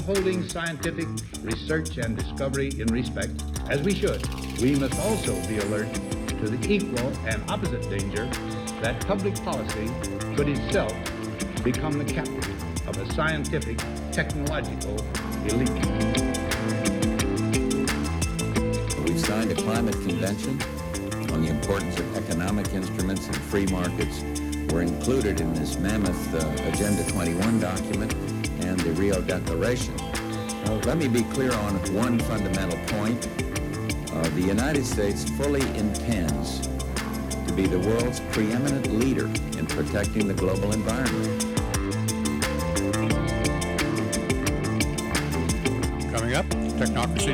holding scientific research and discovery in respect, as we should, we must also be alert to the equal and opposite danger that public policy should itself become the captive of a scientific, technological elite. We've signed a climate convention on the importance of economic instruments and free markets. Were included in this mammoth Agenda 21 document and the Rio Declaration. Let me be clear on one fundamental point. The United States fully intends to be the world's preeminent leader in protecting the global environment. Coming up, Technocracy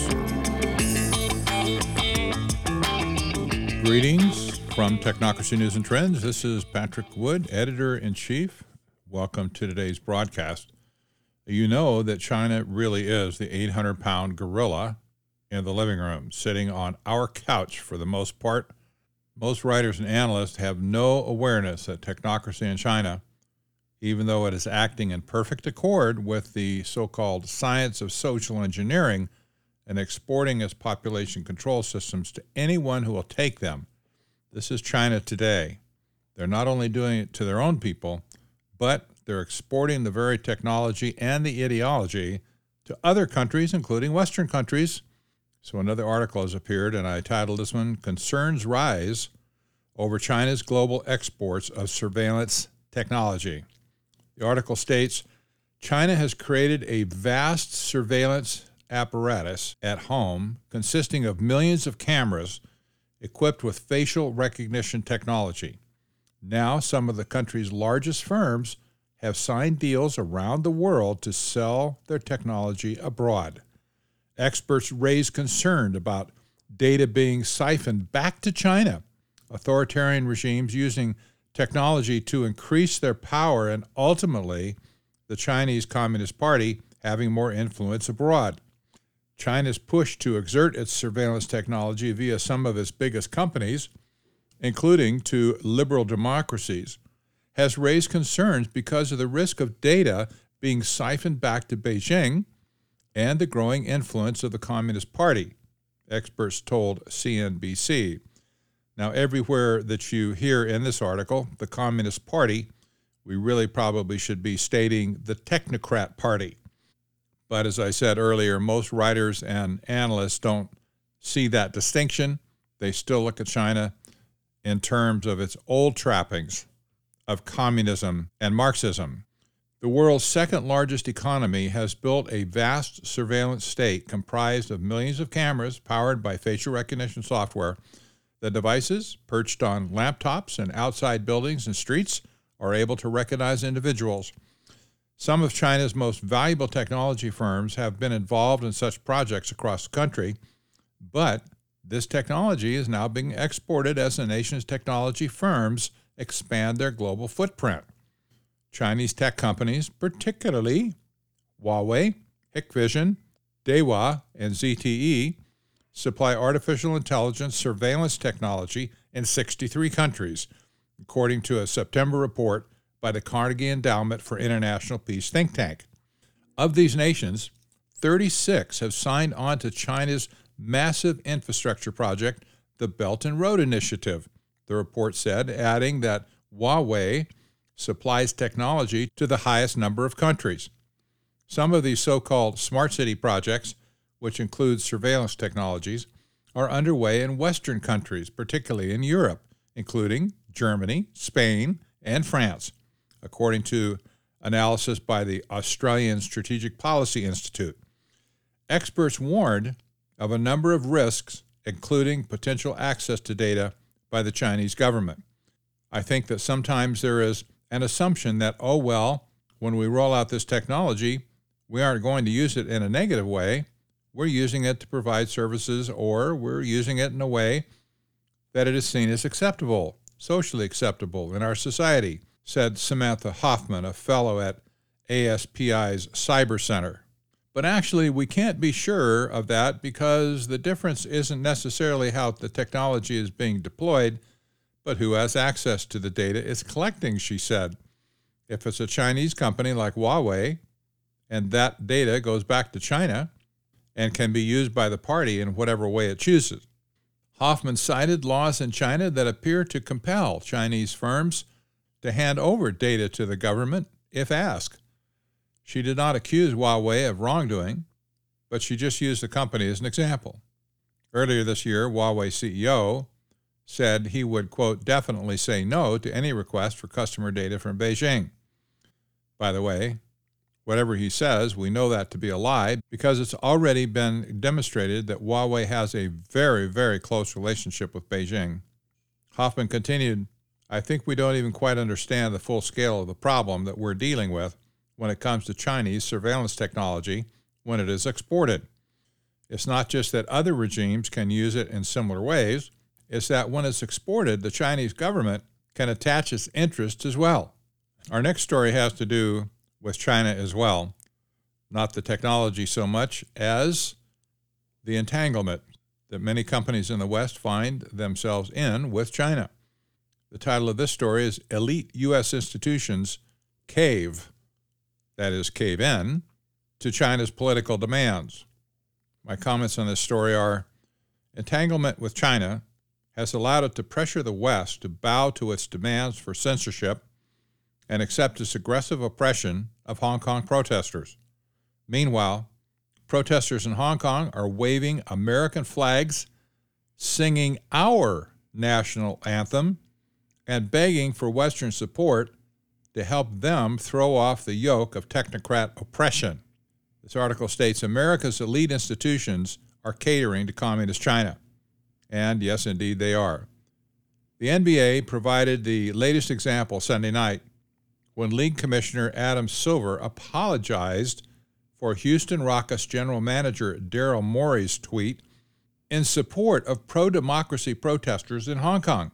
News. Greetings from Technocracy News and Trends. This is Patrick Wood, Editor-in-Chief. Welcome to today's broadcast. You know that China really is the 800-pound gorilla in the living room, sitting on our couch for the most part. Most writers and analysts have no awareness that technocracy in China, even though it is acting in perfect accord with the so-called science of social engineering and exporting its population control systems to anyone who will take them. This is China today. They're not only doing it to their own people, but they're exporting the very technology and the ideology to other countries, including Western countries. So another article has appeared, and I titled this one, Concerns Rise Over China's Global Exports of Surveillance Technology. The article states, China has created a vast surveillance apparatus at home consisting of millions of cameras equipped with facial recognition technology. Now, some of the country's largest firms have signed deals around the world to sell their technology abroad. Experts raise concern about data being siphoned back to China, authoritarian regimes using technology to increase their power, and ultimately, the Chinese Communist Party having more influence abroad. China's push to exert its surveillance technology via some of its biggest companies, including to liberal democracies, has raised concerns because of the risk of data being siphoned back to Beijing and the growing influence of the Communist Party, experts told CNBC. Now, everywhere that you hear in this article, the Communist Party, we really probably should be stating the Technocrat Party. But as I said earlier, most writers and analysts don't see that distinction. They still look at China in terms of its old trappings of communism and Marxism. The world's second largest economy has built a vast surveillance state comprised of millions of cameras powered by facial recognition software. The devices, perched on laptops and outside buildings and streets, are able to recognize individuals. Some of China's most valuable technology firms have been involved in such projects across the country, but this technology is now being exported as the nation's technology firms expand their global footprint. Chinese tech companies, particularly Huawei, Hikvision, Dahua, and ZTE, supply artificial intelligence surveillance technology in 63 countries, according to a September report by the Carnegie Endowment for International Peace think tank. Of these nations, 36 have signed on to China's massive infrastructure project, the Belt and Road Initiative, the report said, adding that Huawei supplies technology to the highest number of countries. Some of these so-called smart city projects, which include surveillance technologies, are underway in Western countries, particularly in Europe, including Germany, Spain, and France, according to analysis by the Australian Strategic Policy Institute. Experts warned of a number of risks, including potential access to data by the Chinese government. I think that sometimes there is an assumption that, oh, well, when we roll out this technology, we aren't going to use it in a negative way. We're using it to provide services, or we're using it in a way that it is seen as acceptable, socially acceptable in our society, said Samantha Hoffman, a fellow at ASPI's Cyber Center. But actually, we can't be sure of that because the difference isn't necessarily how the technology is being deployed, but who has access to the data it's collecting, she said. If it's a Chinese company like Huawei, and that data goes back to China and can be used by the party in whatever way it chooses. Hoffman cited laws in China that appear to compel Chinese firms to hand over data to the government if asked. She did not accuse Huawei of wrongdoing, but she just used the company as an example. Earlier this year, Huawei CEO said he would, quote, definitely say no to any request for customer data from Beijing. By the way, whatever he says, we know that to be a lie because it's already been demonstrated that Huawei has a very, very close relationship with Beijing. Hoffman continued, I think we don't even quite understand the full scale of the problem that we're dealing with when it comes to Chinese surveillance technology when it is exported. It's not just that other regimes can use it in similar ways, it's that when it's exported, the Chinese government can attach its interests as well. Our next story has to do with China as well, not the technology so much as the entanglement that many companies in the West find themselves in with China. The title of this story is Elite U.S. Institutions Cave, that is cave in, to China's political demands. My comments on this story are, entanglement with China has allowed it to pressure the West to bow to its demands for censorship and accept its aggressive oppression of Hong Kong protesters. Meanwhile, protesters in Hong Kong are waving American flags, singing our national anthem, and begging for Western support to help them throw off the yoke of technocrat oppression. This article states America's elite institutions are catering to Communist China. And yes, indeed, they are. The NBA provided the latest example Sunday night when League Commissioner Adam Silver apologized for Houston Rockets general manager Daryl Morey's tweet in support of pro-democracy protesters in Hong Kong.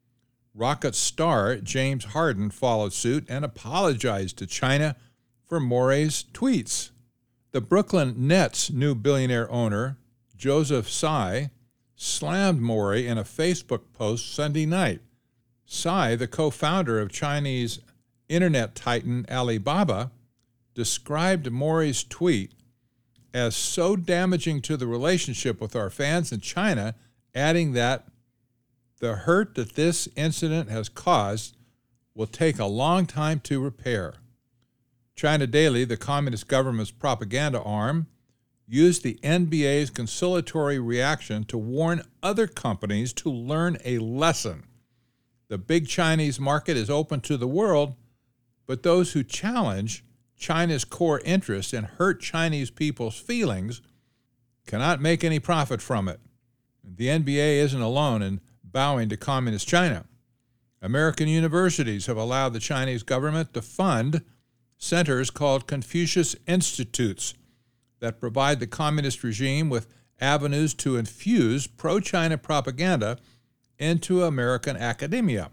Rockets star James Harden followed suit and apologized to China for Morey's tweets. The Brooklyn Nets' new billionaire owner, Joseph Tsai, slammed Morey in a Facebook post Sunday night. Tsai, the co-founder of Chinese internet titan Alibaba, described Morey's tweet as so damaging to the relationship with our fans in China, adding that the hurt that this incident has caused will take a long time to repair. China Daily, the communist government's propaganda arm, used the NBA's conciliatory reaction to warn other companies to learn a lesson. The big Chinese market is open to the world, but those who challenge China's core interests and hurt Chinese people's feelings cannot make any profit from it. The NBA isn't alone in bowing to Communist China. American universities have allowed the Chinese government to fund centers called Confucius Institutes that provide the communist regime with avenues to infuse pro-China propaganda into American academia.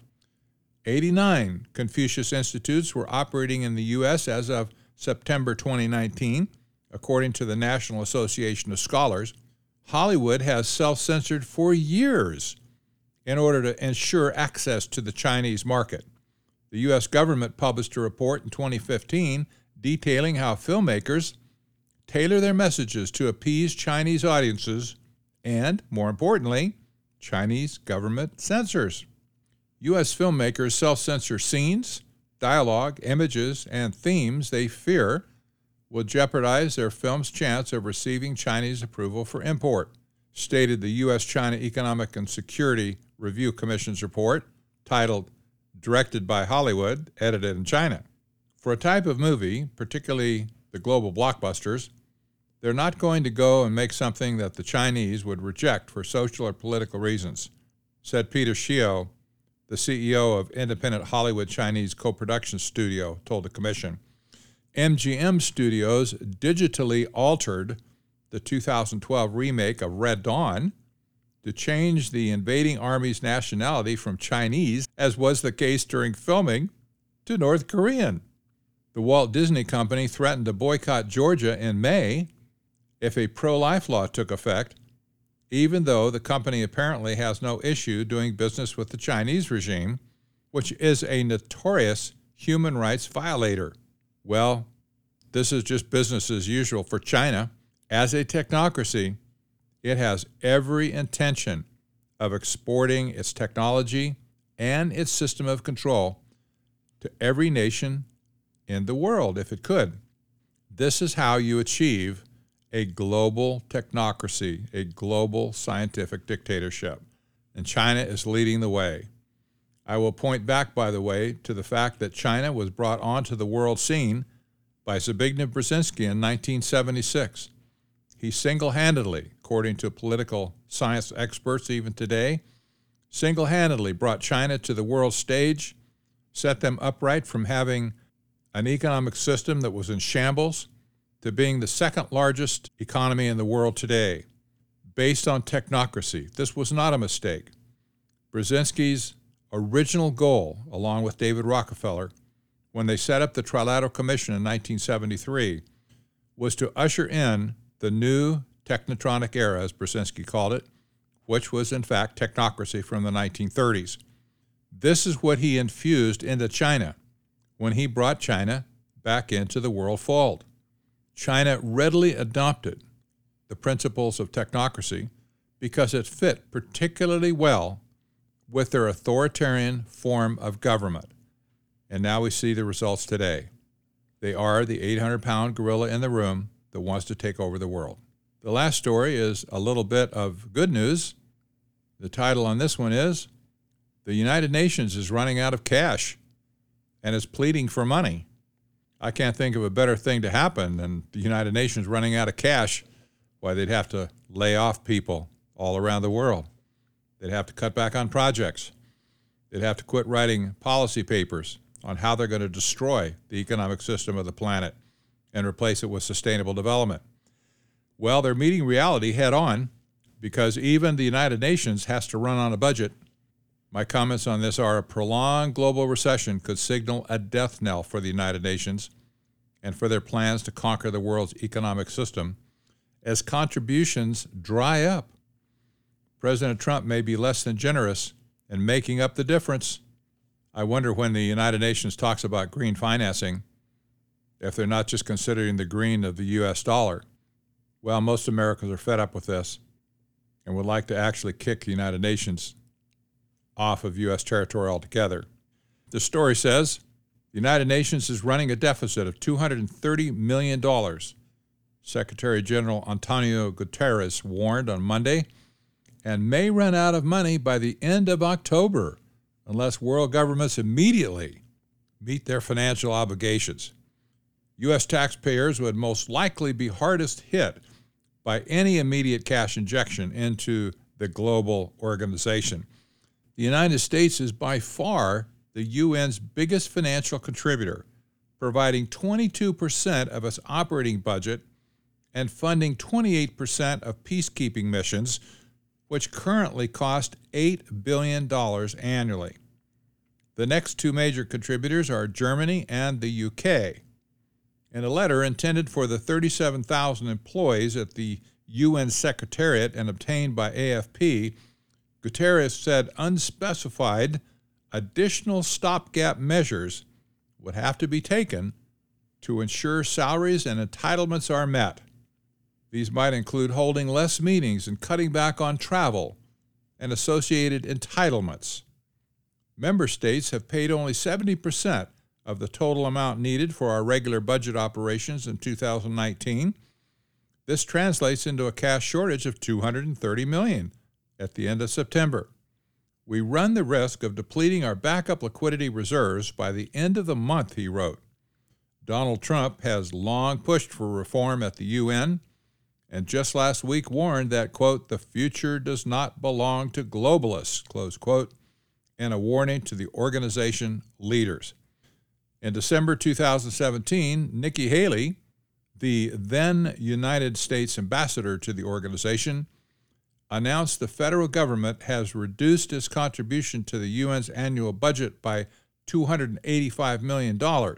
89 Confucius Institutes were operating in the U.S. as of September 2019, according to the National Association of Scholars. Hollywood has self-censored for years in order to ensure access to the Chinese market. The U.S. government published a report in 2015 detailing how filmmakers tailor their messages to appease Chinese audiences and, more importantly, Chinese government censors. U.S. filmmakers self-censor scenes, dialogue, images, and themes they fear will jeopardize their film's chance of receiving Chinese approval for import, stated the U.S.-China Economic and Security Review Commission's report, titled Directed by Hollywood, Edited in China. For a type of movie, particularly the global blockbusters, they're not going to go and make something that the Chinese would reject for social or political reasons, said Peter Shio, the CEO of independent Hollywood Chinese co-production studio, told the commission. MGM Studios digitally altered the 2012 remake of Red Dawn to change the invading army's nationality from Chinese, as was the case during filming, to North Korean. The Walt Disney Company threatened to boycott Georgia in May if a pro-life law took effect, even though the company apparently has no issue doing business with the Chinese regime, which is a notorious human rights violator. Well, this is just business as usual for China. As a technocracy, it has every intention of exporting its technology and its system of control to every nation in the world if it could. This is how you achieve a global technocracy, a global scientific dictatorship. And China is leading the way. I will point back, by the way, to the fact that China was brought onto the world scene by Zbigniew Brzezinski in 1976. He single-handedly, according to political science experts even today, single-handedly brought China to the world stage, set them upright from having an economic system that was in shambles to being the second largest economy in the world today, based on technocracy. This was not a mistake. Brzezinski's original goal, along with David Rockefeller, when they set up the Trilateral Commission in 1973, was to usher in the new technotronic era, as Brzezinski called it, which was in fact technocracy from the 1930s. This is what he infused into China when he brought China back into the world fold. China readily adopted the principles of technocracy because it fit particularly well with their authoritarian form of government. And now we see the results today. They are the 800-pound gorilla in the room that wants to take over the world. The last story is a little bit of good news. The title on this one is, "The United Nations is running out of cash and is pleading for money." I can't think of a better thing to happen than the United Nations running out of cash. Why, they'd have to lay off people all around the world. They'd have to cut back on projects. They'd have to quit writing policy papers on how they're going to destroy the economic system of the planet and replace it with sustainable development. Well, they're meeting reality head on because even the United Nations has to run on a budget. My comments on this are a prolonged global recession could signal a death knell for the United Nations and for their plans to conquer the world's economic system as contributions dry up. President Trump may be less than generous in making up the difference. I wonder when the United Nations talks about green financing, if they're not just considering the green of the U.S. dollar. Well, most Americans are fed up with this and would like to actually kick the United Nations off of U.S. territory altogether. The story says the United Nations is running a deficit of $230 million. Secretary General Antonio Guterres warned on Monday, and may run out of money by the end of October unless world governments immediately meet their financial obligations. U.S. taxpayers would most likely be hardest hit by any immediate cash injection into the global organization. The United States is by far the UN's biggest financial contributor, providing 22% of its operating budget and funding 28% of peacekeeping missions, which currently cost $8 billion annually. The next two major contributors are Germany and the UK. In a letter intended for the 37,000 employees at the UN Secretariat and obtained by AFP, Guterres said unspecified additional stopgap measures would have to be taken to ensure salaries and entitlements are met. These might include holding less meetings and cutting back on travel and associated entitlements. Member states have paid only 70% of the total amount needed for our regular budget operations in 2019. This translates into a cash shortage of $230 million at the end of September. We run the risk of depleting our backup liquidity reserves by the end of the month, he wrote. Donald Trump has long pushed for reform at the UN and just last week warned that, quote, the future does not belong to globalists, close quote, and a warning to the organization leaders. In December 2017, Nikki Haley, the then United States ambassador to the organization, announced the federal government has reduced its contribution to the UN's annual budget by $285 million.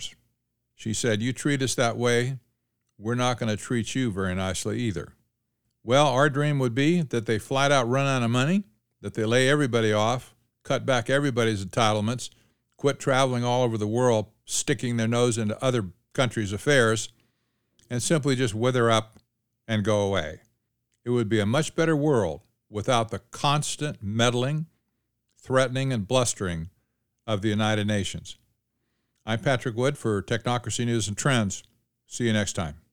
She said, you treat us that way, we're not going to treat you very nicely either. Well, our dream would be that they flat out run out of money, that they lay everybody off, cut back everybody's entitlements, quit traveling all over the world, sticking their nose into other countries' affairs, and simply just wither up and go away. It would be a much better world without the constant meddling, threatening, and blustering of the United Nations. I'm Patrick Wood for Technocracy News and Trends. See you next time.